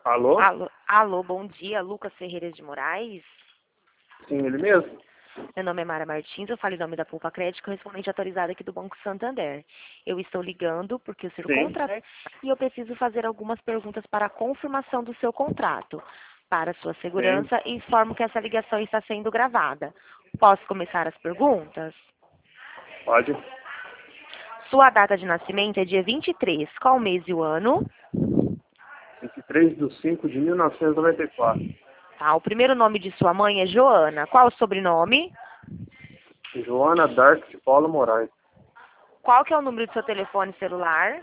Alô? Alô, bom dia, Lucas Ferreira de Moraes. Sim, ele mesmo? Meu nome é Mara Martins, eu falo em nome da Poupa Crédito, correspondente autorizada aqui do Banco Santander. Eu estou ligando porque o senhor Sim. contratou e eu preciso fazer algumas perguntas para a confirmação do seu contrato. Para sua segurança, informo que essa ligação está sendo gravada. Posso começar as perguntas? Pode. Sua data de nascimento é dia 23. Qual o mês e o ano? 23/5/1994. Tá, o primeiro nome de sua mãe é Joana. Qual o sobrenome? Joana Dark de Paula Moraes. Qual que é o número do seu telefone celular?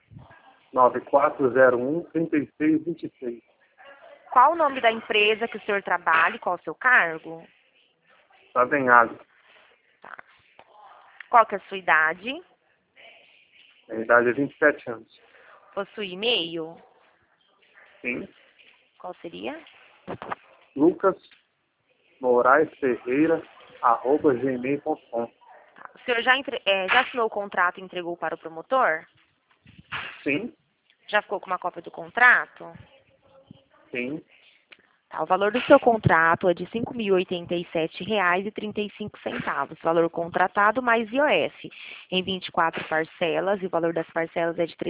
9401-3626. Qual o nome da empresa que o senhor trabalha e qual o seu cargo? Savenhago. Tá. Qual que é a sua idade? A idade é 27 anos. Possui e-mail? Sim. Qual seria? Lucas Moraes Ferreira @gmail.com. Tá. O senhor já assinou o contrato e entregou para o promotor? Sim. Já ficou com uma cópia do contrato? Sim. Tá, o valor do seu contrato é de R$ 5.087,35. Valor contratado mais IOF, em 24 parcelas, e o valor das parcelas é de R$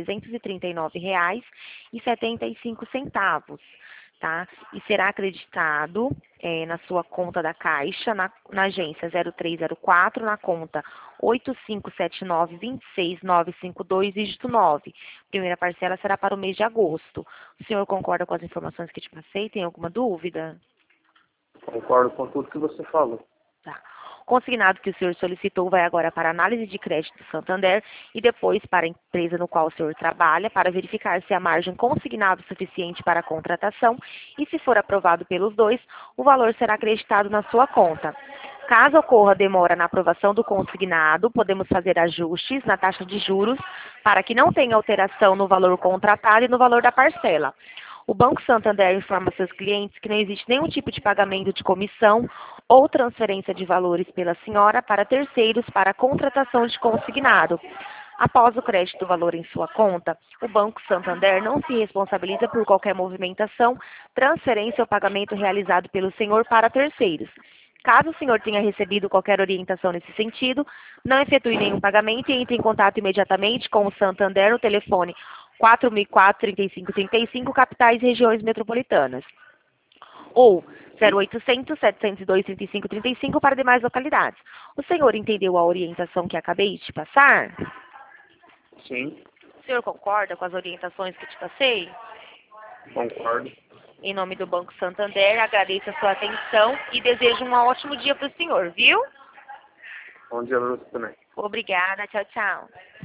339,75, tá? E será acreditado na sua conta da Caixa, na agência 0304, na conta 8579-26952, dígito 9. Primeira parcela será para o mês de agosto. O senhor concorda com as informações que te passei? Tem alguma dúvida? Concordo com tudo que você falou. Tá. O consignado que o senhor solicitou vai agora para a análise de crédito do Santander e depois para a empresa no qual o senhor trabalha para verificar se há margem consignado suficiente para a contratação e, se for aprovado pelos dois, o valor será acreditado na sua conta. Caso ocorra demora na aprovação do consignado, podemos fazer ajustes na taxa de juros para que não tenha alteração no valor contratado e no valor da parcela. O Banco Santander informa seus clientes que não existe nenhum tipo de pagamento de comissão ou transferência de valores pela senhora para terceiros para a contratação de consignado. Após o crédito do valor em sua conta, o Banco Santander não se responsabiliza por qualquer movimentação, transferência ou pagamento realizado pelo senhor para terceiros. Caso o senhor tenha recebido qualquer orientação nesse sentido, não efetue nenhum pagamento e entre em contato imediatamente com o Santander no telefone 4004-3535, capitais e regiões metropolitanas. Ou 0800-702-3535 para demais localidades. O senhor entendeu a orientação que acabei de te passar? Sim. O senhor concorda com as orientações que te passei? Concordo. Em nome do Banco Santander, agradeço a sua atenção e desejo um ótimo dia para o senhor, viu? Bom dia para você também. Obrigada, tchau, tchau.